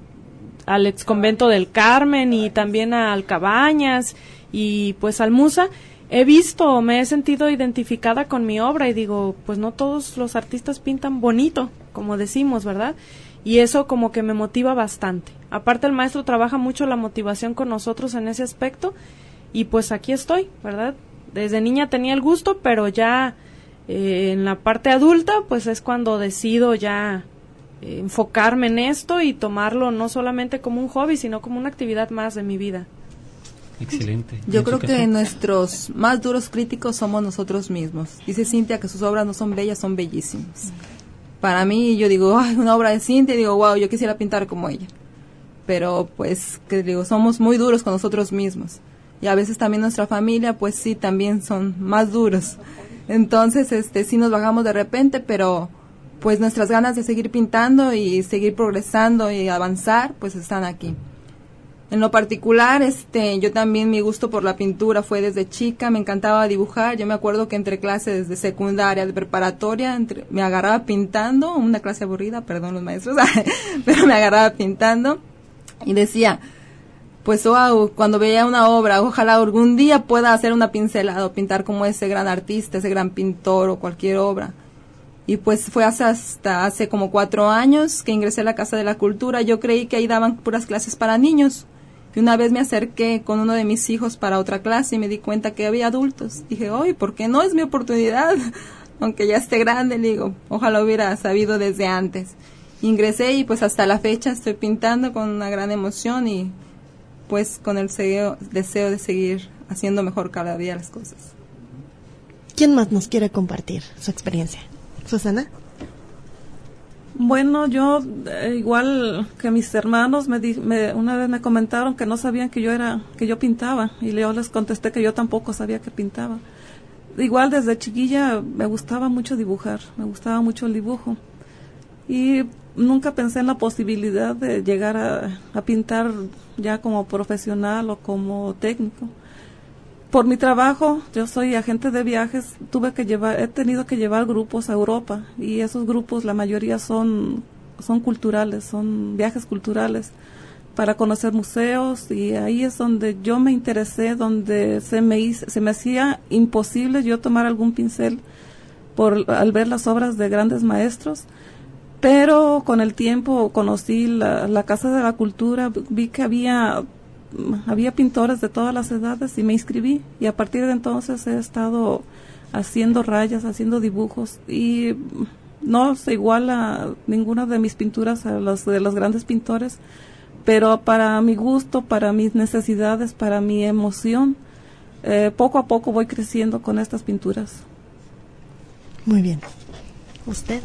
Speaker 4: al ex convento del Carmen y también a Alcabañas y pues al Musa, he visto, me he sentido identificada con mi obra y digo, pues no todos los artistas pintan bonito, como decimos, ¿verdad? Y eso como que me motiva bastante. Aparte el maestro trabaja mucho la motivación con nosotros en ese aspecto y pues aquí estoy, ¿verdad? Desde niña tenía el gusto, pero ya eh, en la parte adulta pues es cuando decido ya eh, enfocarme en esto y tomarlo no solamente como un hobby, sino como una actividad más de mi vida.
Speaker 2: Excelente.
Speaker 3: Yo creo que nuestros más duros críticos somos nosotros mismos. Dice Cintia que sus obras no son bellas, son bellísimas. Para mí, yo digo, ay, una obra de Cintia, y digo, wow, yo quisiera pintar como ella. Pero, pues, que digo, somos muy duros con nosotros mismos. Y a veces también nuestra familia, pues sí, también son más duros. Entonces, este, sí nos bajamos de repente, pero, pues, nuestras ganas de seguir pintando y seguir progresando y avanzar, pues, están aquí. En lo particular, este, yo también mi gusto por la pintura fue desde chica, me encantaba dibujar. Yo me acuerdo que entre clases de secundaria, de preparatoria, entre, me agarraba pintando, una clase aburrida, perdón los maestros, pero me agarraba pintando y decía, pues wow, cuando veía una obra, ojalá algún día pueda hacer una pincelada o pintar como ese gran artista, ese gran pintor o cualquier obra. Y pues fue hasta, hasta hace como cuatro años que ingresé a la Casa de la Cultura. Yo creí que ahí daban puras clases para niños. Y una vez me acerqué con uno de mis hijos para otra clase y me di cuenta que había adultos. Dije, oye, ¿por qué no? Es mi oportunidad. Aunque ya esté grande, digo, ojalá hubiera sabido desde antes. Ingresé y pues hasta la fecha estoy pintando con una gran emoción y pues con el deseo, deseo de seguir haciendo mejor cada día las cosas.
Speaker 7: ¿Quién más nos quiere compartir su experiencia? ¿Susana?
Speaker 5: Bueno, yo eh, igual que mis hermanos me, di, me una vez me comentaron que no sabían que yo era que yo pintaba y yo les contesté que yo tampoco sabía que pintaba. Igual desde chiquilla me gustaba mucho dibujar, me gustaba mucho el dibujo y nunca pensé en la posibilidad de llegar a, a pintar ya como profesional o como técnico. Por mi trabajo, yo soy agente de viajes, tuve que llevar, he tenido que llevar grupos a Europa y esos grupos la mayoría son, son culturales, son viajes culturales para conocer museos y ahí es donde yo me interesé, donde se me hizo, se me hacía imposible yo tomar algún pincel por al ver las obras de grandes maestros, pero con el tiempo conocí la, la Casa de la Cultura, vi que había había pintores de todas las edades y me inscribí y a partir de entonces he estado haciendo rayas, haciendo dibujos y no se iguala ninguna de mis pinturas a las de los grandes pintores, pero para mi gusto, para mis necesidades, para mi emoción, eh, poco a poco voy creciendo con estas pinturas.
Speaker 7: Muy bien. ¿Usted?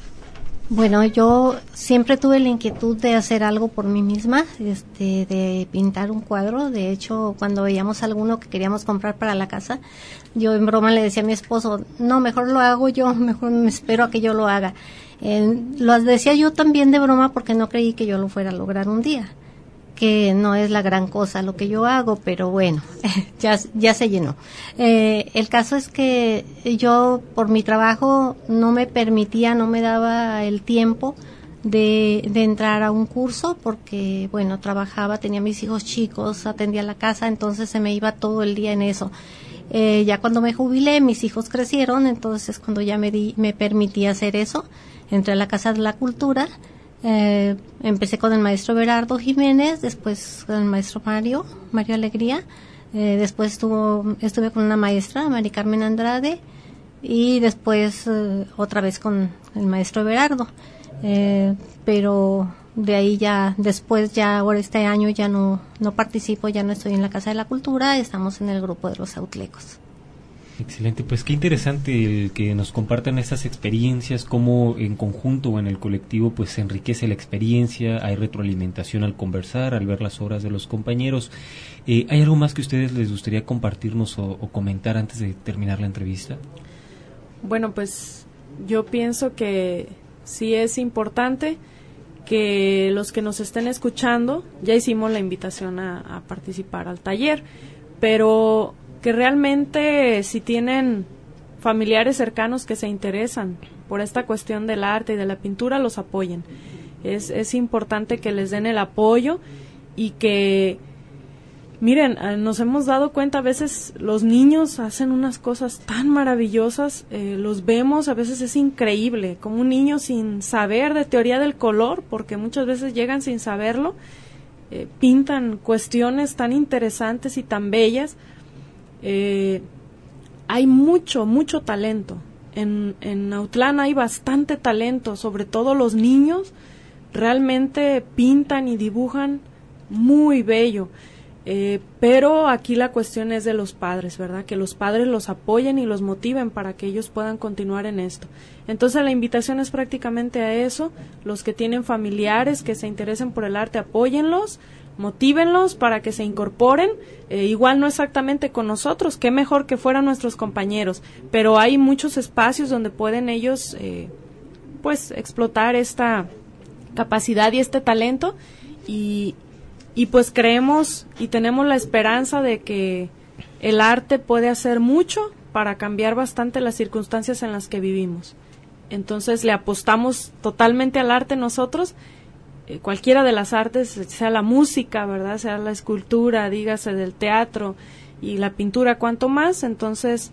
Speaker 6: Bueno, yo siempre tuve la inquietud de hacer algo por mí misma, este, de pintar un cuadro. De hecho, cuando veíamos alguno que queríamos comprar para la casa, yo en broma le decía a mi esposo, no, mejor lo hago yo, mejor me espero a que yo lo haga. Eh, lo decía yo también de broma porque no creí que yo lo fuera a lograr un día, que no es la gran cosa lo que yo hago, pero bueno, ya, ya se llenó. Eh, el caso es que yo por mi trabajo no me permitía, no me daba el tiempo de, de entrar a un curso porque, bueno, trabajaba, tenía mis hijos chicos, atendía la casa, entonces se me iba todo el día en eso. Eh, ya cuando me jubilé, mis hijos crecieron, entonces cuando ya me, di, me permití hacer eso, entré a la Casa de la Cultura. Eh, empecé con el maestro Berardo Jiménez, después con el maestro Mario, Mario Alegría, eh, después estuvo, estuve con una maestra, Mari Carmen Andrade, y después eh, otra vez con el maestro Berardo, eh, pero de ahí ya, después ya, ahora este año ya no, no participo, ya no estoy en la Casa de la Cultura, estamos en el grupo de los Autlecos.
Speaker 2: Excelente, pues qué interesante el que nos compartan estas experiencias, cómo en conjunto o en el colectivo pues se enriquece la experiencia, hay retroalimentación al conversar, al ver las obras de los compañeros. Eh, ¿Hay algo más que ustedes les gustaría compartirnos o, o comentar antes de terminar la entrevista?
Speaker 4: Bueno, pues yo pienso que sí es importante que los que nos estén escuchando, ya hicimos la invitación a, a participar al taller, pero que realmente si tienen familiares cercanos que se interesan por esta cuestión del arte y de la pintura, los apoyen. Es, es importante que les den el apoyo y que, miren, nos hemos dado cuenta, a veces los niños hacen unas cosas tan maravillosas, eh, los vemos, a veces es increíble, como un niño sin saber de teoría del color, porque muchas veces llegan sin saberlo, eh, pintan cuestiones tan interesantes y tan bellas. Eh, hay mucho, mucho talento. En, en Autlán hay bastante talento, sobre todo los niños realmente pintan y dibujan muy bello. Eh, pero aquí la cuestión es de los padres, ¿verdad? Que los padres los apoyen y los motiven para que ellos puedan continuar en esto. Entonces la invitación es prácticamente a eso. Los que tienen familiares que se interesen por el arte, apóyenlos, motívenlos para que se incorporen, eh, igual no exactamente con nosotros, qué mejor que fueran nuestros compañeros, pero hay muchos espacios donde pueden ellos eh, pues explotar esta capacidad y este talento y, y pues creemos y tenemos la esperanza de que el arte puede hacer mucho para cambiar bastante las circunstancias en las que vivimos. Entonces le apostamos totalmente al arte nosotros, cualquiera de las artes, sea la música, ¿verdad?, sea la escultura, dígase del teatro y la pintura, cuanto más. Entonces,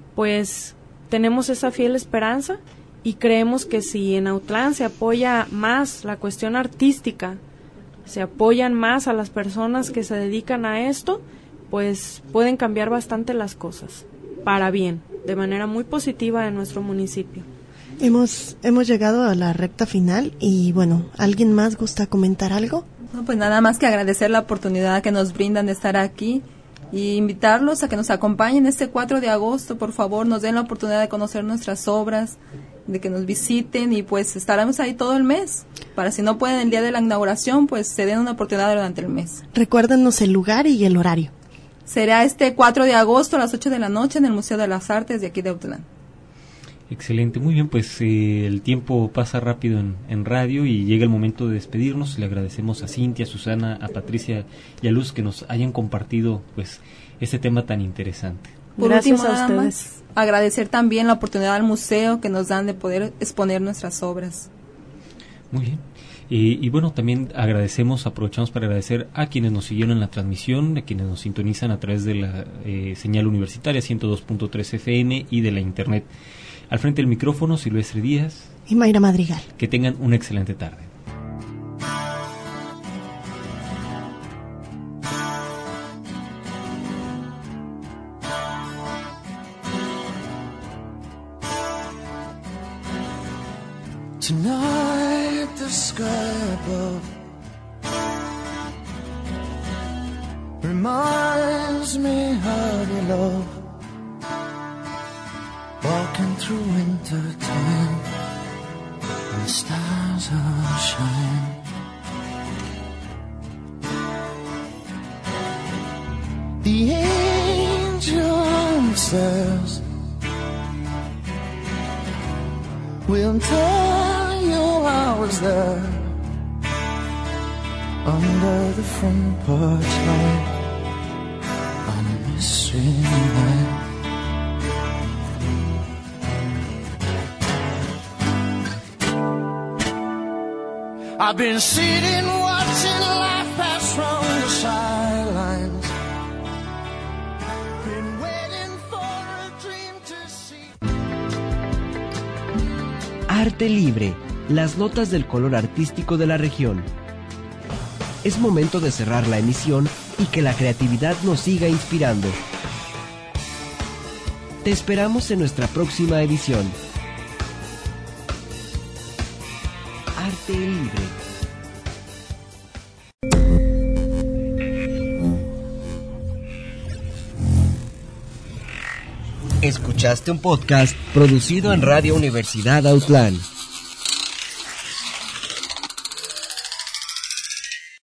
Speaker 4: pues tenemos esa fiel esperanza y creemos que si en Autlán se apoya más la cuestión artística, se apoyan más a las personas que se dedican a esto, pues pueden cambiar bastante las cosas para bien, de manera muy positiva en nuestro municipio.
Speaker 7: Hemos, hemos llegado a la recta final y bueno, ¿alguien más gusta comentar algo?
Speaker 3: No, pues nada más que agradecer la oportunidad que nos brindan de estar aquí y invitarlos a que nos acompañen este cuatro de agosto, por favor, nos den la oportunidad de conocer nuestras obras, de que nos visiten y pues estaremos ahí todo el mes, para si no pueden el día de la inauguración, pues se den una oportunidad durante el mes.
Speaker 7: Recuérdenos el lugar y el horario.
Speaker 3: Será este cuatro de agosto a las ocho de la noche en el Museo de las Artes de aquí de Autlán.
Speaker 2: Excelente, muy bien, pues eh, el tiempo pasa rápido en, en radio y llega el momento de despedirnos. Le agradecemos a Cintia, a Susana, a Patricia y a Luz que nos hayan compartido pues este tema tan interesante.
Speaker 3: Por
Speaker 4: Gracias
Speaker 3: último,
Speaker 4: a
Speaker 3: nada
Speaker 4: ustedes.
Speaker 3: más, agradecer también la oportunidad al museo que nos dan de poder exponer nuestras obras.
Speaker 2: Muy bien. Eh, y bueno, también agradecemos, aprovechamos para agradecer a quienes nos siguieron en la transmisión, a quienes nos sintonizan a través de la eh, señal universitaria ciento dos punto tres F M y de la internet. Al frente del micrófono, Silvestre Díaz
Speaker 7: y Mayra Madrigal.
Speaker 2: Que tengan una excelente tarde.
Speaker 8: Tonight the sky above reminds me how you love, walking through winter time, and the stars are shining. The angel says, we'll tell you I was there under the front porch light on a mystery night. I've been sitting watching life pass from the sidelines, been waiting for a dream to see.
Speaker 1: Arte Libre, las notas del color artístico de la región. Es momento de cerrar la emisión y que la creatividad nos siga inspirando. Te esperamos en nuestra próxima edición. Arte Libre. Escuchaste un podcast producido en Radio Universidad Autlán.